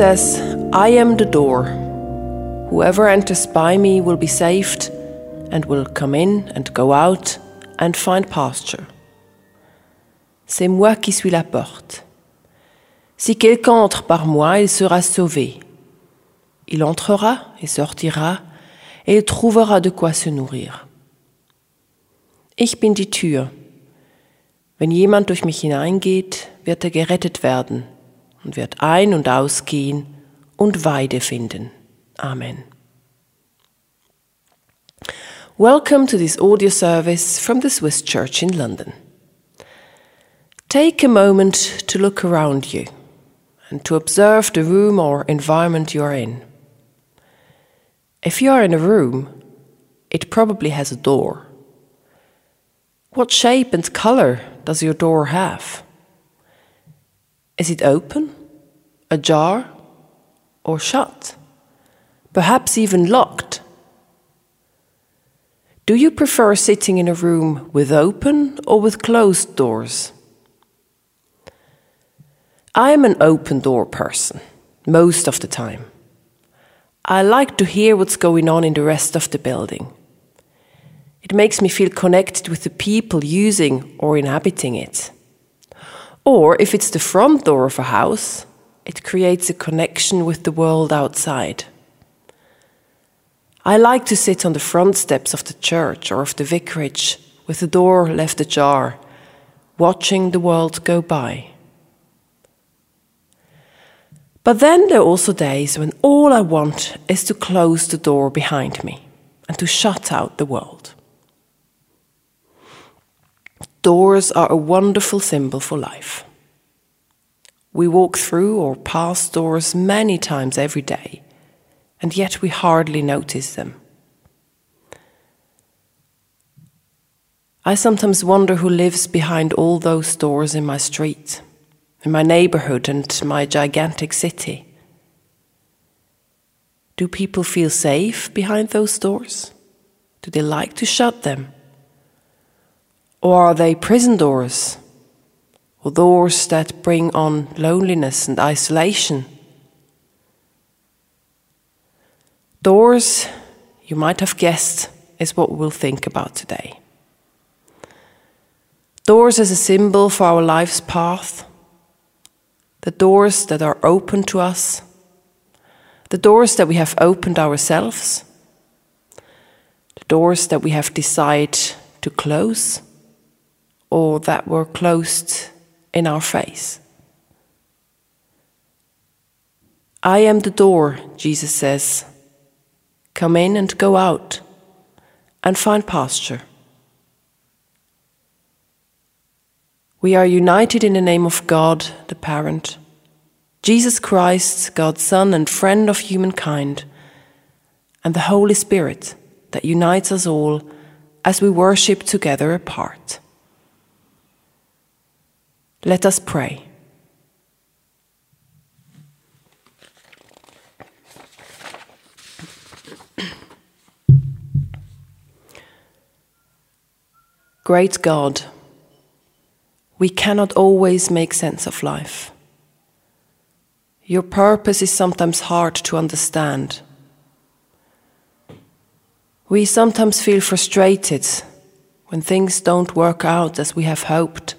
says, "I am the door. Whoever enters by me will be saved and will come in and go out and find pasture. C'est moi qui suis la porte. Si quelqu'un entre par moi, il sera sauvé. Il entrera et sortira et il trouvera de quoi se nourrir. Ich bin die Tür. Wenn jemand durch mich hineingeht, wird er gerettet werden und wird ein- und ausgehen und Weide finden. Amen. Welcome to this audio service from the Swiss Church in London. Take a moment to look around you and to observe the room or environment you are in. If you are in a room, it probably has a door. What shape and color does your door have? Is it open, ajar, or shut? Perhaps even locked? Do you prefer sitting in a room with open or with closed doors? I am an open door person, most of the time. I like to hear what's going on in the rest of the building. It makes me feel connected with the people using or inhabiting it. Or if it's the front door of a house, it creates a connection with the world outside. I like to sit on the front steps of the church or of the vicarage with the door left ajar, watching the world go by. But then there are also days when all I want is to close the door behind me and to shut out the world. Doors are a wonderful symbol for life. We walk through or pass doors many times every day, and yet we hardly notice them. I sometimes wonder who lives behind all those doors in my street, in my neighborhood and my gigantic city. Do people feel safe behind those doors? Do they like to shut them? Or are they prison doors? Or doors that bring on loneliness and isolation? Doors, you might have guessed, is what we'll think about today. Doors as a symbol for our life's path. The doors that are open to us. The doors that we have opened ourselves. The doors that we have decided to close or that were closed in our face. I am the door, Jesus says. Come in and go out and find pasture. We are united in the name of God, the Parent, Jesus Christ, God's Son and friend of humankind, and the Holy Spirit that unites us all as we worship together apart. Let us pray. Great God, we cannot always make sense of life. Your purpose is sometimes hard to understand. We sometimes feel frustrated when things don't work out as we have hoped.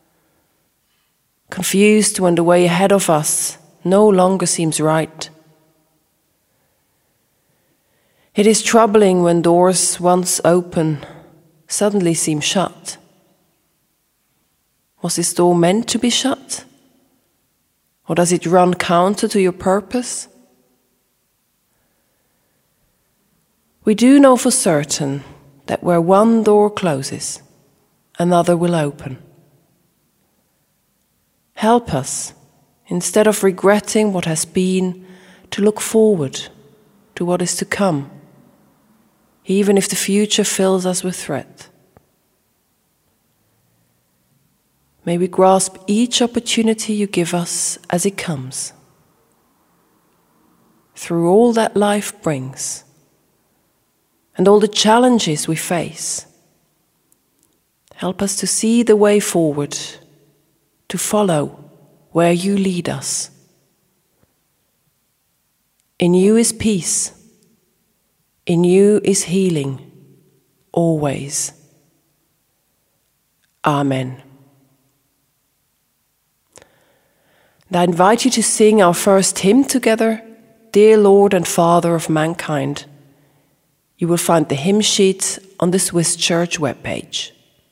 Confused when the way ahead of us no longer seems right. It is troubling when doors once open suddenly seem shut. Was this door meant to be shut? Or does it run counter to your purpose? We do know for certain that where one door closes, another will open. Help us, instead of regretting what has been, to look forward to what is to come, even if the future fills us with threat. May we grasp each opportunity you give us as it comes. Through all that life brings, and all the challenges we face, help us to see the way forward, to follow where you lead us. In you is peace. In you is healing, always. Amen. And I invite you to sing our first hymn together, Dear Lord and Father of Mankind. You will find the hymn sheet on the Swiss Church webpage.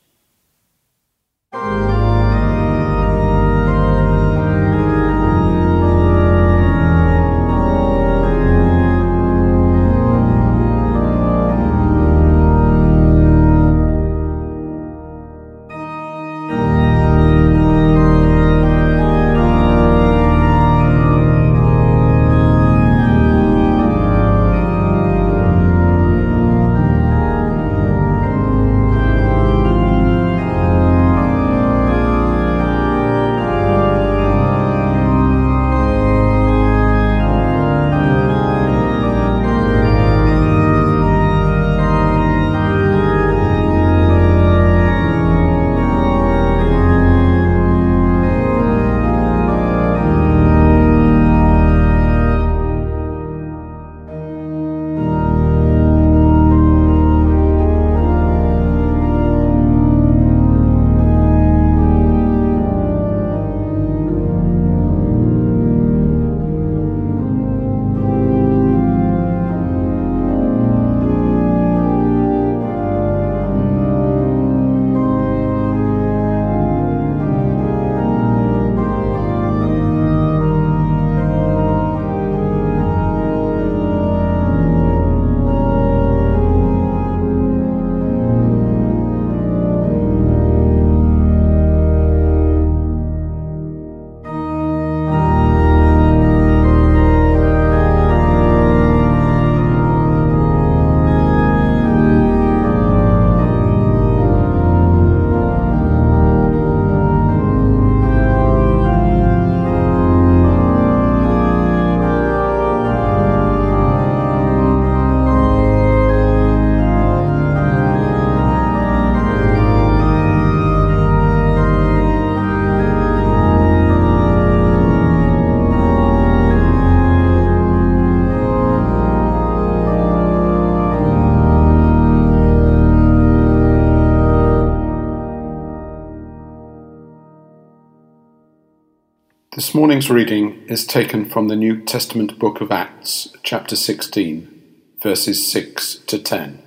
This morning's reading is taken from the New Testament book of Acts, chapter 16, verses 6 to 10.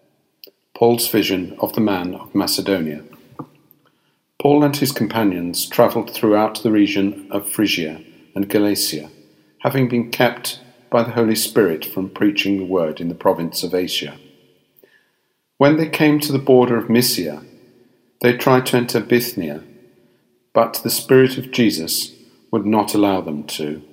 Paul's vision of the man of Macedonia. Paul and his companions travelled throughout the region of Phrygia and Galatia, having been kept by the Holy Spirit from preaching the word in the province of Asia. When they came to the border of Mysia, they tried to enter Bithynia, but the Spirit of Jesus would not allow them to.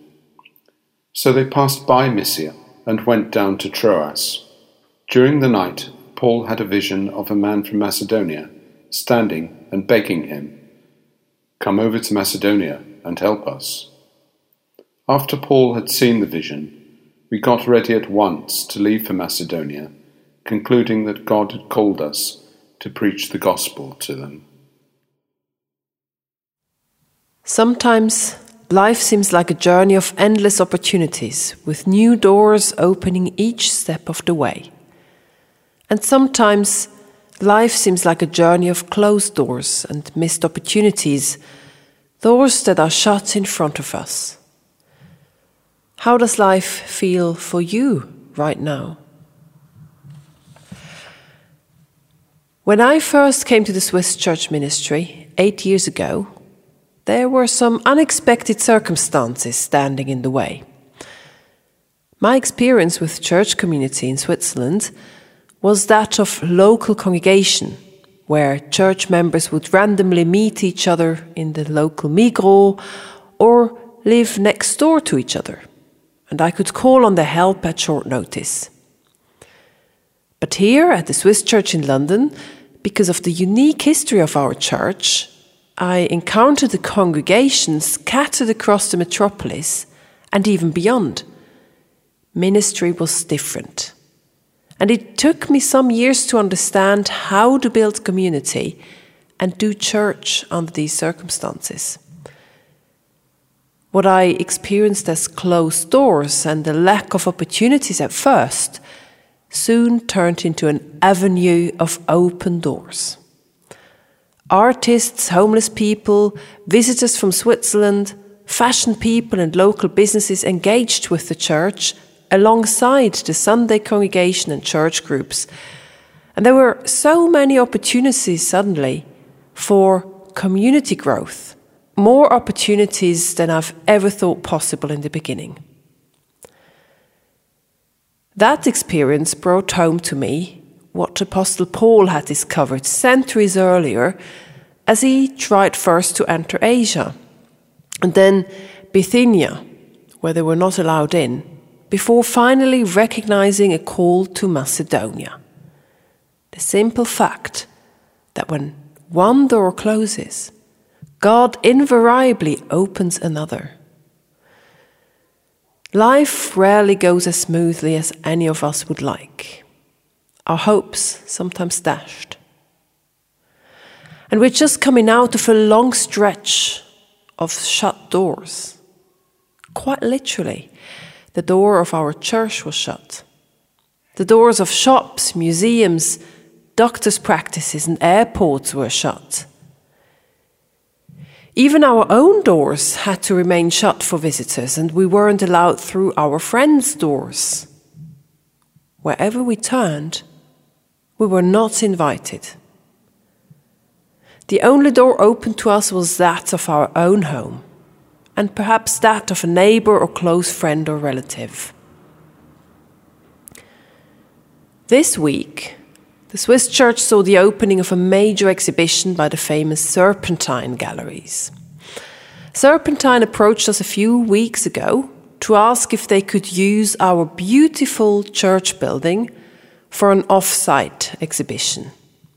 So they passed by Mysia and went down to Troas. During the night, Paul had a vision of a man from Macedonia, standing and begging him, "Come over to Macedonia and help us." After Paul had seen the vision, we got ready at once to leave for Macedonia, concluding that God had called us to preach the gospel to them. Sometimes life seems like a journey of endless opportunities, with new doors opening each step of the way. And sometimes life seems like a journey of closed doors and missed opportunities, doors that are shut in front of us. How does life feel for you right now? When I first came to the Swiss Church ministry 8 years ago, there were some unexpected circumstances standing in the way. My experience with church community in Switzerland was that of local congregation, where church members would randomly meet each other in the local Migros or live next door to each other, and I could call on their help at short notice. But here at the Swiss Church in London, because of the unique history of our church, I encountered the congregations scattered across the metropolis and even beyond. Ministry was different. And it took me some years to understand how to build community and do church under these circumstances. What I experienced as closed doors and the lack of opportunities at first soon turned into an avenue of open doors. Artists, homeless people, visitors from Switzerland, fashion people and local businesses engaged with the church alongside the Sunday congregation and church groups. And there were so many opportunities suddenly for community growth, more opportunities than I've ever thought possible in the beginning. That experience brought home to me what Apostle Paul had discovered centuries earlier as he tried first to enter Asia and then Bithynia, where they were not allowed in, before finally recognizing a call to Macedonia. The simple fact that when one door closes, God invariably opens another. Life rarely goes as smoothly as any of us would like. Our hopes sometimes dashed. And we're just coming out of a long stretch of shut doors. Quite literally, the door of our church was shut. The doors of shops, museums, doctors' practices and airports were shut. Even our own doors had to remain shut for visitors, and we weren't allowed through our friends' doors. Wherever we turned, we were not invited. The only door open to us was that of our own home, and perhaps that of a neighbor or close friend or relative. This week, the Swiss church saw the opening of a major exhibition by the famous Serpentine Galleries. Serpentine approached us a few weeks ago to ask if they could use our beautiful church building for an off-site exhibition.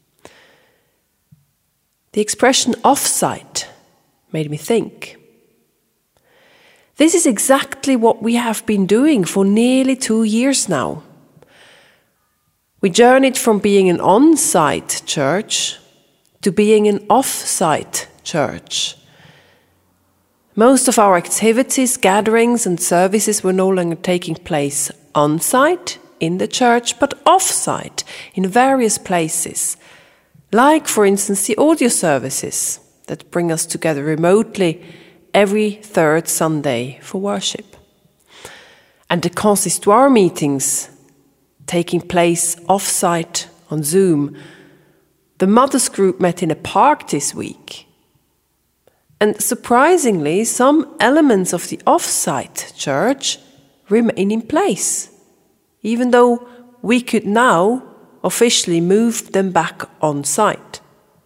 The expression off-site made me think. This is exactly what we have been doing for nearly 2 years now. We journeyed from being an on-site church to being an off-site church. Most of our activities, gatherings and services were no longer taking place on-site in the church, but off-site in various places, like, for instance, the audio services that bring us together remotely every third Sunday for worship, and the consistoire meetings taking place off-site on Zoom. The mothers group met in a park this week. And surprisingly, some elements of the off-site church remain in place, even though we could now officially move them back on-site.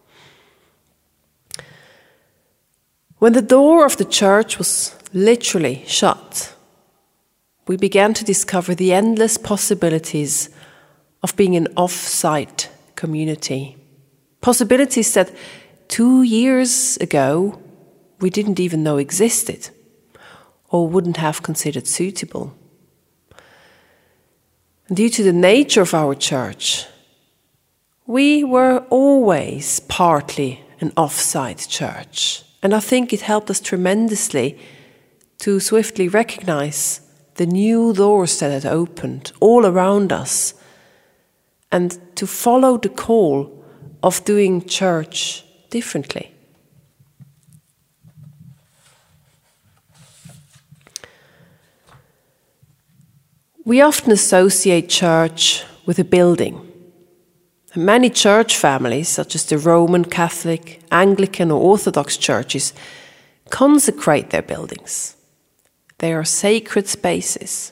When the door of the church was literally shut, we began to discover the endless possibilities of being an off-site community. Possibilities that 2 years ago we didn't even know existed or wouldn't have considered suitable. And due to the nature of our church, we were always partly an off-site church. And I think it helped us tremendously to swiftly recognize the new doors that had opened all around us, and to follow the call of doing church differently. We often associate church with a building. Many church families, such as the Roman Catholic, Anglican or Orthodox churches, consecrate their buildings. They are sacred spaces.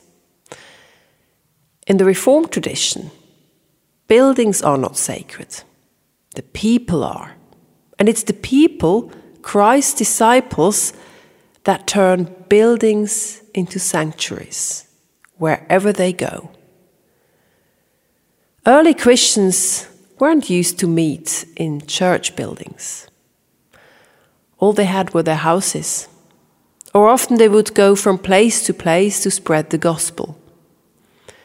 In the Reformed tradition, buildings are not sacred. The people are. And it's the people, Christ's disciples, that turn buildings into sanctuaries, wherever they go. Early Christians weren't used to meet in church buildings. All they had were their houses. Or often they would go from place to spread the gospel.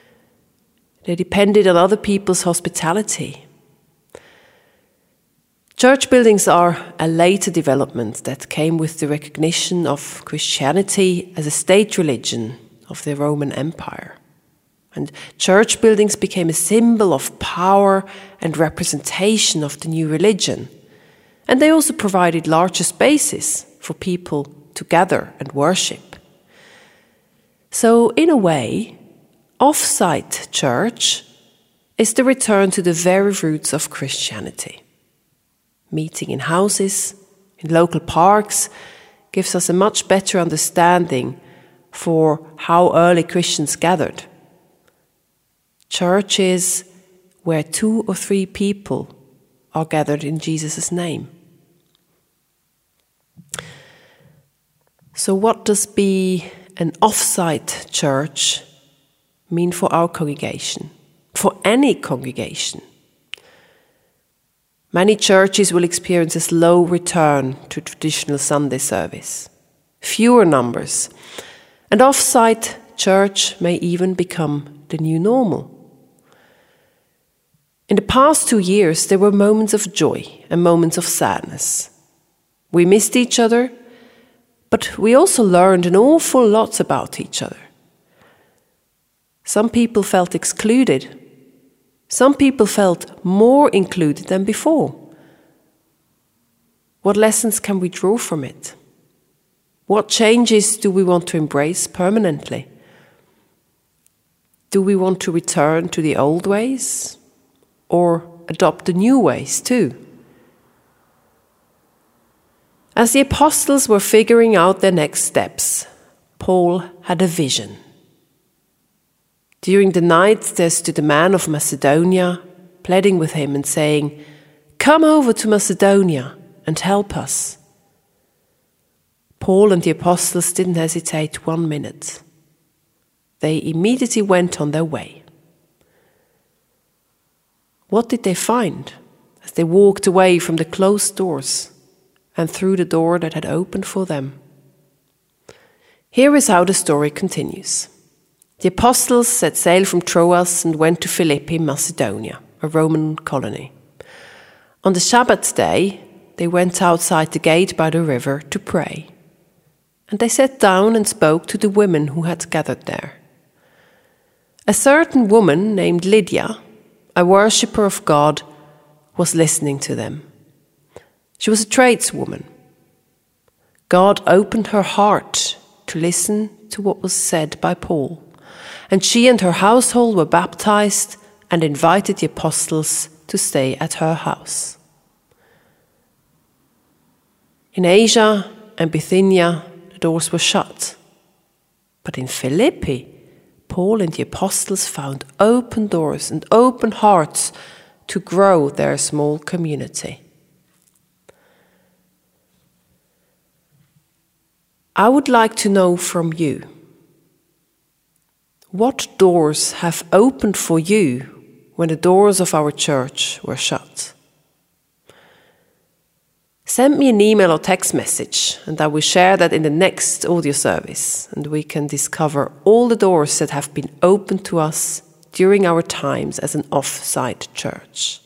They depended on other people's hospitality. Church buildings are a later development that came with the recognition of Christianity as a state religion of the Roman Empire. And church buildings became a symbol of power and representation of the new religion. And they also provided larger spaces for people to gather and worship. So, in a way, off-site church is the return to the very roots of Christianity. Meeting in houses, in local parks, gives us a much better understanding for how early Christians gathered. Church is where 2 or 3 people are gathered in Jesus' name. So what does be an off-site church mean for our congregation, for any congregation? Many churches will experience a slow return to traditional Sunday service, fewer numbers, and off-site church may even become the new normal. In the past 2 years, there were moments of joy and moments of sadness. We missed each other, but we also learned an awful lot about each other. Some people felt excluded. Some people felt more included than before. What lessons can we draw from it? What changes do we want to embrace permanently? Do we want to return to the old ways or adopt the new ways too? As the apostles were figuring out their next steps, Paul had a vision. During the night there stood a man of Macedonia, pleading with him and saying, "Come over to Macedonia and help us." Paul and the apostles didn't hesitate 1 minute. They immediately went on their way. What did they find as they walked away from the closed doors and through the door that had opened for them? Here is how the story continues. The apostles set sail from Troas and went to Philippi in Macedonia, a Roman colony. On the Sabbath day, they went outside the gate by the river to pray. And they sat down and spoke to the women who had gathered there. A certain woman named Lydia, a worshipper of God, was listening to them. She was a tradeswoman. God opened her heart to listen to what was said by Paul, and she and her household were baptized and invited the apostles to stay at her house. In Asia and Bithynia, the doors were shut. But in Philippi, Paul and the apostles found open doors and open hearts to grow their small community. I would like to know from you, what doors have opened for you when the doors of our church were shut? Send me an email or text message, and I will share that in the next audio service, and we can discover all the doors that have been opened to us during our times as an off-site church.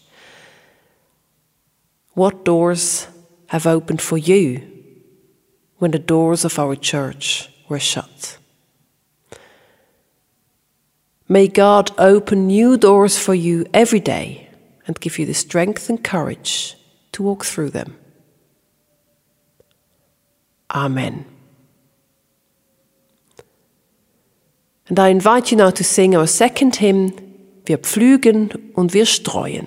What doors have opened for you when the doors of our church were shut? May God open new doors for you every day and give you the strength and courage to walk through them. Amen. And I invite you now to sing our second hymn, Wir pflügen und wir streuen.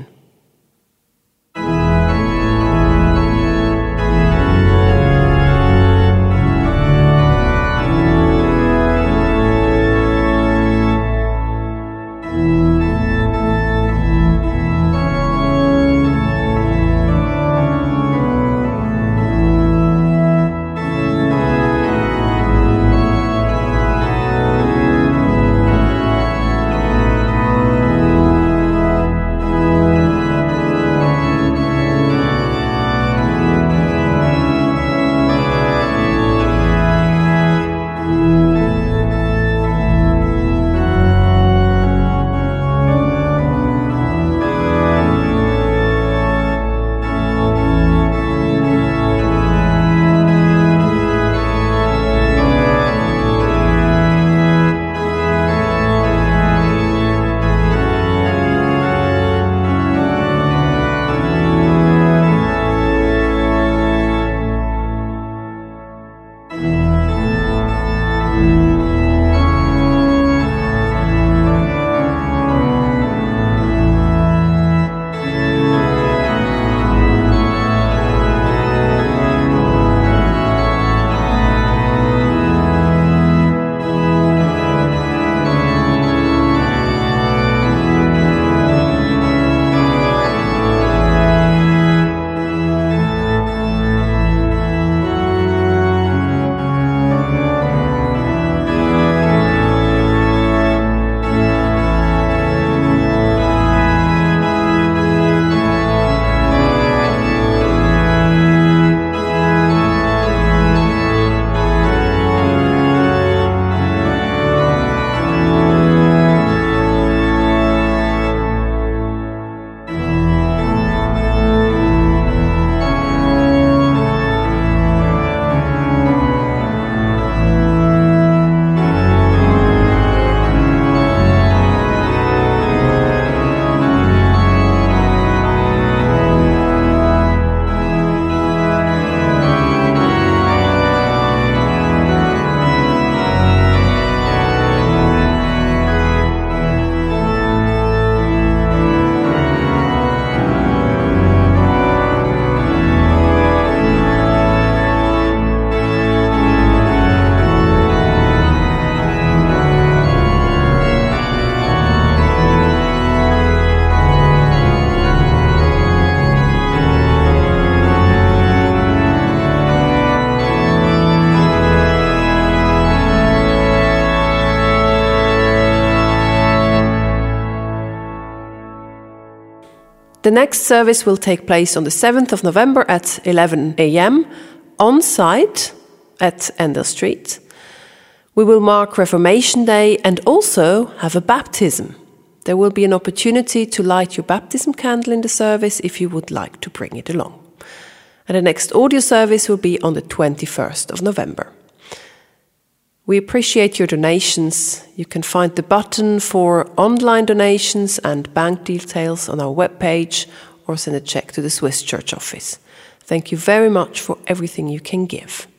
The next service will take place on the 7th of November at 11 a.m. on site at Endell Street. We will mark Reformation Day and also have a baptism. There will be an opportunity to light your baptism candle in the service if you would like to bring it along. And the next audio service will be on the 21st of November. We appreciate your donations. You can find the button for online donations and bank details on our webpage or send a check to the Swiss Church office. Thank you very much for everything you can give.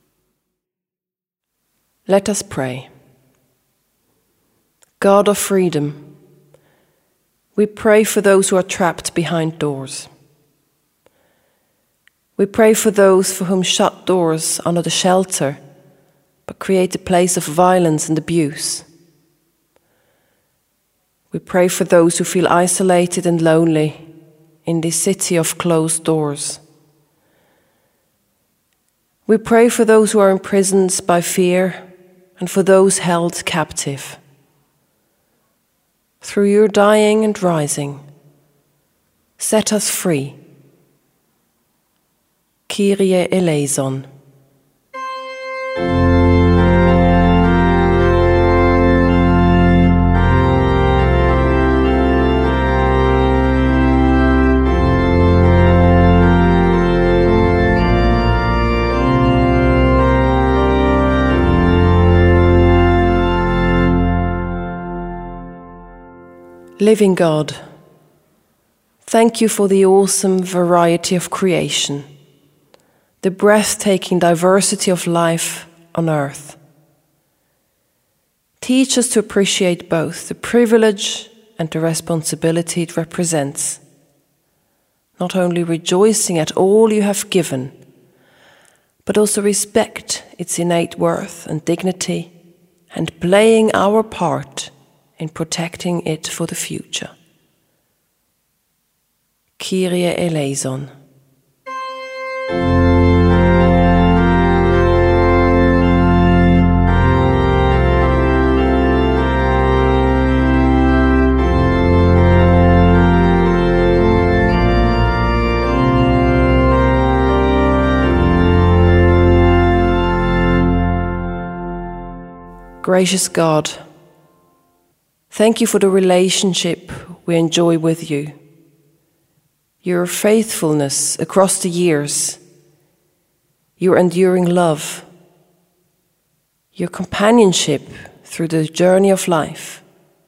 Let us pray. God of freedom, we pray for those who are trapped behind doors. We pray for those for whom shut doors are not a shelter, but create a place of violence and abuse. We pray for those who feel isolated and lonely in this city of closed doors. We pray for those who are imprisoned by fear and for those held captive. Through your dying and rising, set us free. Kyrie eleison. Living God, thank you for the awesome variety of creation, the breathtaking diversity of life on earth. Teach us to appreciate both the privilege and the responsibility it represents, not only rejoicing at all you have given, but also respect its innate worth and dignity and playing our part in protecting it for the future. Kyrie eleison. Gracious God, thank you for the relationship we enjoy with you, your faithfulness across the years, your enduring love, your companionship through the journey of life.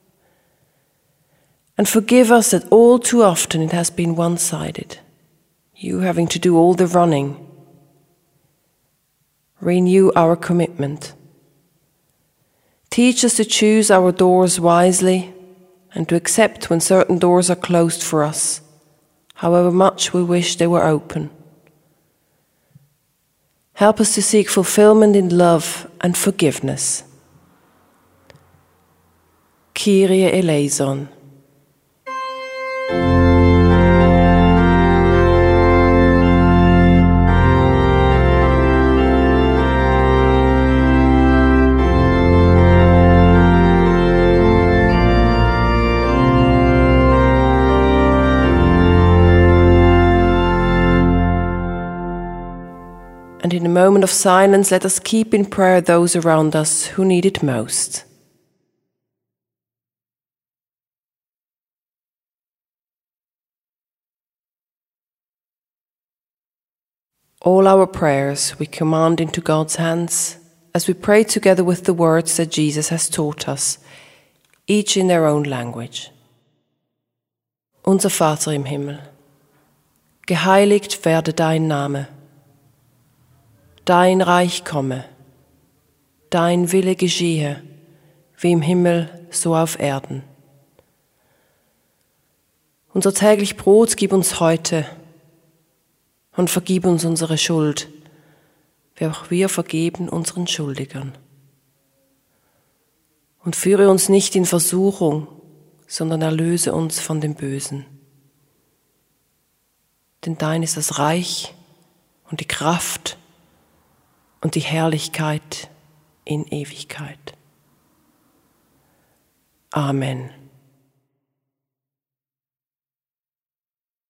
And forgive us that all too often it has been one-sided, you having to do all the running. Renew our commitment. Teach us to choose our doors wisely and to accept when certain doors are closed for us, however much we wish they were open. Help us to seek fulfillment in love and forgiveness. Kyrie eleison. And in a moment of silence, let us keep in prayer those around us who need it most. All our prayers we command into God's hands as we pray together with the words that Jesus has taught us, each in their own language. Unser Vater im Himmel, geheiligt werde dein Name. Dein Reich komme, dein Wille geschehe, wie im Himmel, so auf Erden. Unser täglich Brot gib uns heute und vergib uns unsere Schuld, wie auch wir vergeben unseren Schuldigern. Und führe uns nicht in Versuchung, sondern erlöse uns von dem Bösen. Denn dein ist das Reich und die Kraft und die Herrlichkeit in Ewigkeit. Amen.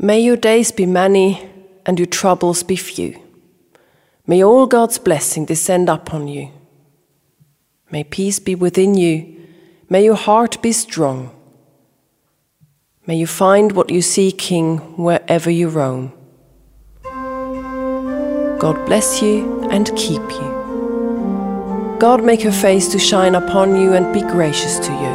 May your days be many and your troubles be few. May all God's blessing descend upon you. May peace be within you. May your heart be strong. May you find what you're seeking wherever you roam. God bless you and keep you. God make her face to shine upon you and be gracious to you.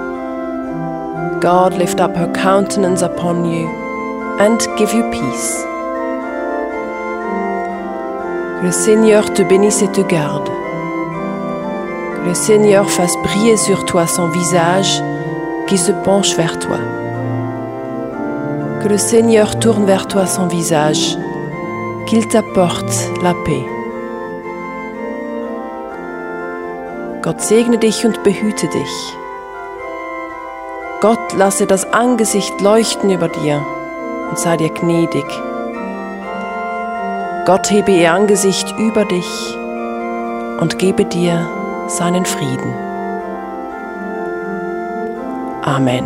God lift up her countenance upon you and give you peace. Que le Seigneur te bénisse et te garde. Que le Seigneur fasse briller sur toi son visage qui se penche vers toi. Que le Seigneur tourne vers toi son visage, qu'il t'apporte la paix. Gott segne dich und behüte dich. Gott lasse das Angesicht leuchten über dir und sei dir gnädig. Gott hebe ihr Angesicht über dich und gebe dir seinen Frieden. Amen.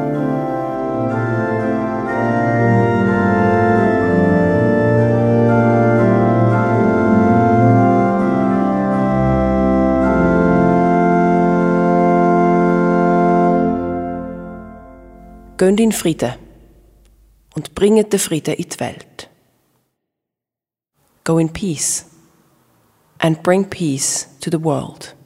Geht in Frieden und bringet den Frieden in die Welt. Go in peace and bring peace to the world.